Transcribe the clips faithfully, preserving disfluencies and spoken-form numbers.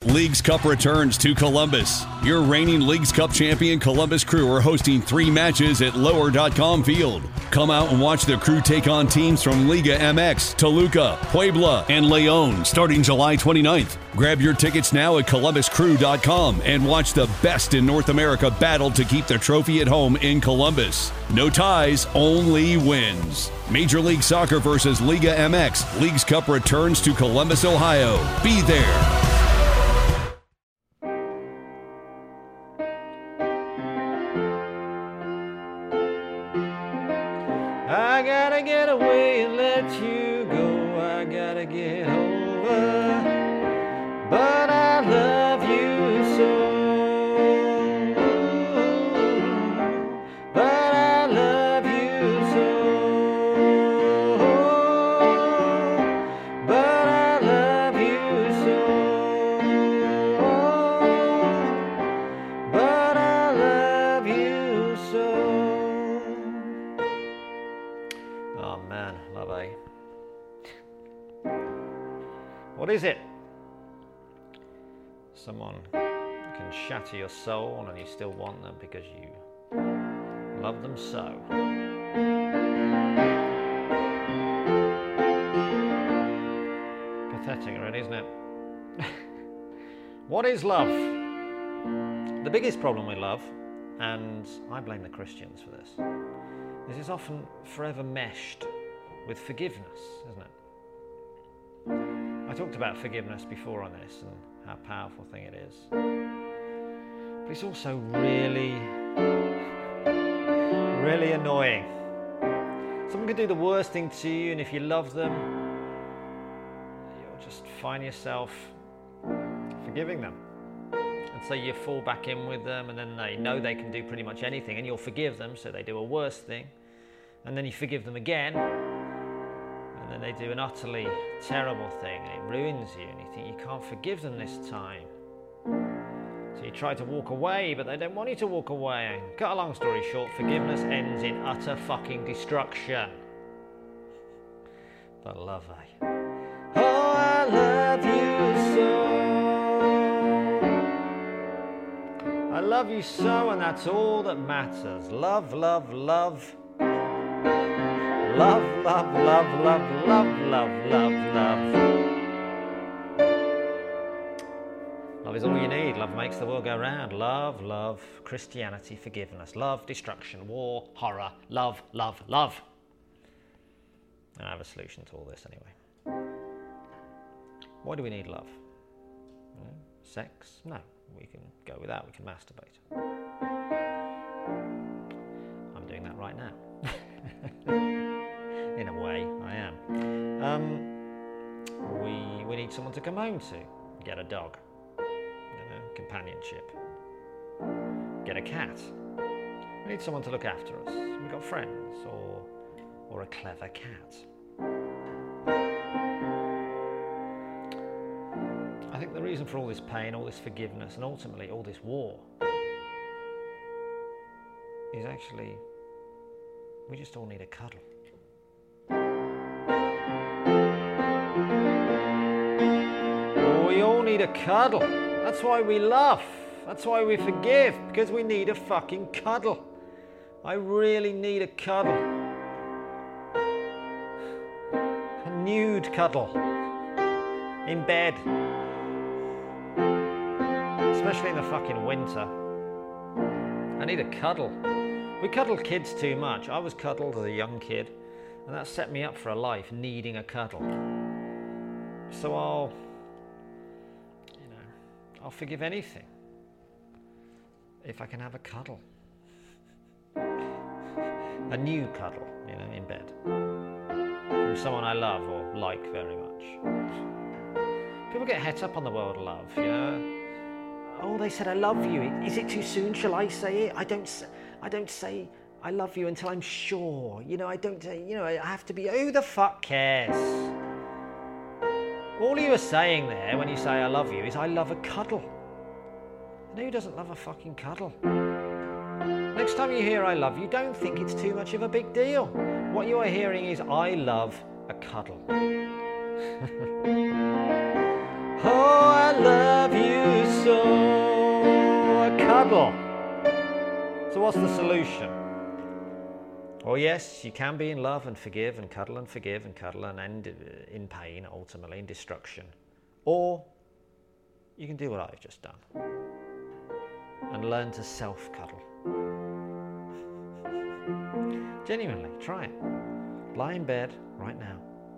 Leagues Cup returns to Columbus. Your reigning Leagues Cup champion Columbus Crew are hosting three matches at lower dot com Field. Come out and watch the Crew take on teams from Liga M X, Toluca, Puebla, and León starting July twenty-ninth. Grab your tickets now at columbus crew dot com and watch the best in North America battle to keep the trophy at home in Columbus. No ties, only wins. Major League Soccer versus Liga M X. Leagues Cup returns to Columbus, Ohio. Be there. I gotta get away and let you go. I gotta get over, but I love you so. But I love you so. But I love you so. But I love you so. Oh man, love, eh? What is it? Someone can shatter your soul and you still want them because you love them so. Pathetic, really, isn't it? What is love? The biggest problem with love, and I blame the Christians for this, is it's often forever meshed with forgiveness, isn't it? I talked about forgiveness before on this and how powerful thing it is. But it's also really, really annoying. Someone could do the worst thing to you, and if you love them, you'll just find yourself forgiving them. And so you fall back in with them, and then they know they can do pretty much anything, and you'll forgive them, so they do a worse thing. And then you forgive them again, and then they do an utterly terrible thing, and it ruins you, and you think you can't forgive them this time. So you try to walk away, but they don't want you to walk away. And cut a long story short, forgiveness ends in utter fucking destruction. But love, eh? Oh, I love you so. I love you so, and that's all that matters. Love, love, love. Love, love, love, love, love, love, love, love. Love is all you need. Love makes the world go round. Love, love, Christianity, forgiveness. Love, destruction, war, horror. Love, love, love. And I have a solution to all this anyway. Why do we need love? You know, sex? No, we can go without. We can masturbate. I'm doing that right now. In a way, I am. Um, we we need someone to come home to. Get a dog. You know, companionship. Get a cat. We need someone to look after us. We've got friends, or or a clever cat. I think the reason for all this pain, all this forgiveness, and ultimately all this war is actually we just all need a cuddle. We all need a cuddle. That's why we love. That's why we forgive, because we need a fucking cuddle. I really need a cuddle. A nude cuddle. In bed. Especially in the fucking winter. I need a cuddle. We cuddle kids too much. I was cuddled as a young kid, and that set me up for a life needing a cuddle. So I'll I'll forgive anything if I can have a cuddle. A new cuddle, you know, in bed. From someone I love or like very much. People get het up on the word love, you know. Oh, they said I love you. Is it too soon? Shall I say it? I don't, I don't say I love you until I'm sure. You know, I don't say, you know, I have to be, who the fuck cares? All you are saying there when you say I love you is I love a cuddle. And who doesn't love a fucking cuddle? Next time you hear I love you, don't think it's too much of a big deal. What you are hearing is I love a cuddle. Oh, I love you cuddle. So what's the solution? Well, yes, you can be in love and forgive and cuddle and forgive and cuddle and end in pain, ultimately, in destruction. Or you can do what I've just done and learn to self-cuddle. Genuinely, try it. Lie in bed right now.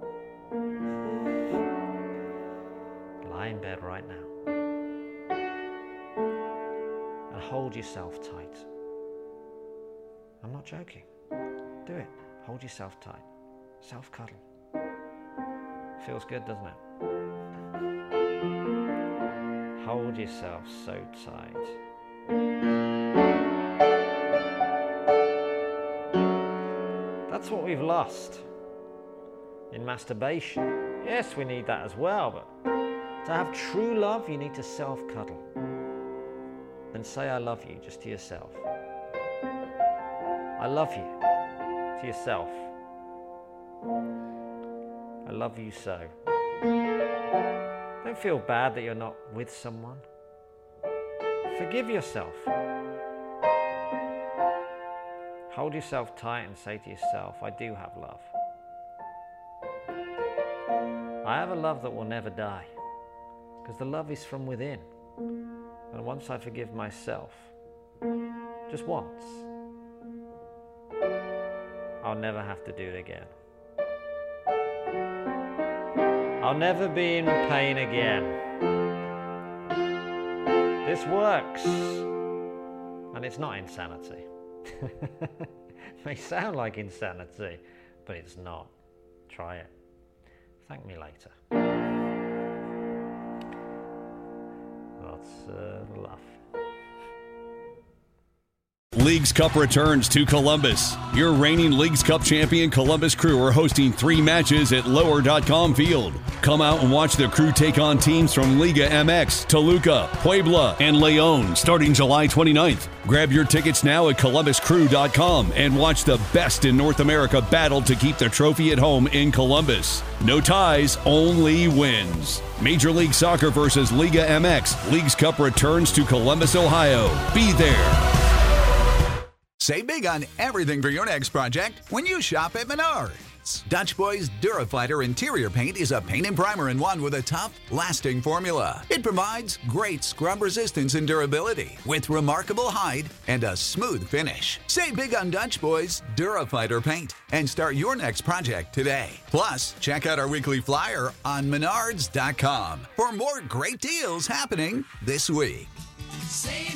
Lie in bed right now. And hold yourself tight. I'm not joking. Do it. Hold yourself tight. Self-cuddle. Feels good, doesn't it? Hold yourself so tight. That's what we've lost in masturbation. Yes, we need that as well, but to have true love, you need to self-cuddle. And say I love you just to yourself. I love you to yourself. I love you so. Don't feel bad that you're not with someone. Forgive yourself. Hold yourself tight and say to yourself, I do have love. I have a love that will never die, because the love is from within. And once I forgive myself, just once, I'll never have to do it again. I'll never be in pain again. This works. And it's not insanity. It may sound like insanity, but it's not. Try it. Thank me later. Lots of love. Leagues Cup returns to Columbus. Your reigning Leagues Cup champion Columbus Crew are hosting three matches at lower dot com Field. Come out and watch the Crew take on teams from Liga M X, Toluca, Puebla, and León starting July twenty-ninth. Grab your tickets now at columbus crew dot com and watch the best in North America battle to keep the trophy at home in Columbus. No ties, only wins. Major League Soccer versus Liga M X. Leagues Cup returns to Columbus, Ohio. Be there. Save big on everything for your next project when you shop at Menards. Dutch Boys Durafighter Interior Paint is a paint and primer in one with a tough, lasting formula. It provides great scrub resistance and durability with remarkable hide and a smooth finish. Save big on Dutch Boys Durafighter Paint and start your next project today. Plus, check out our weekly flyer on menards dot com for more great deals happening this week. Save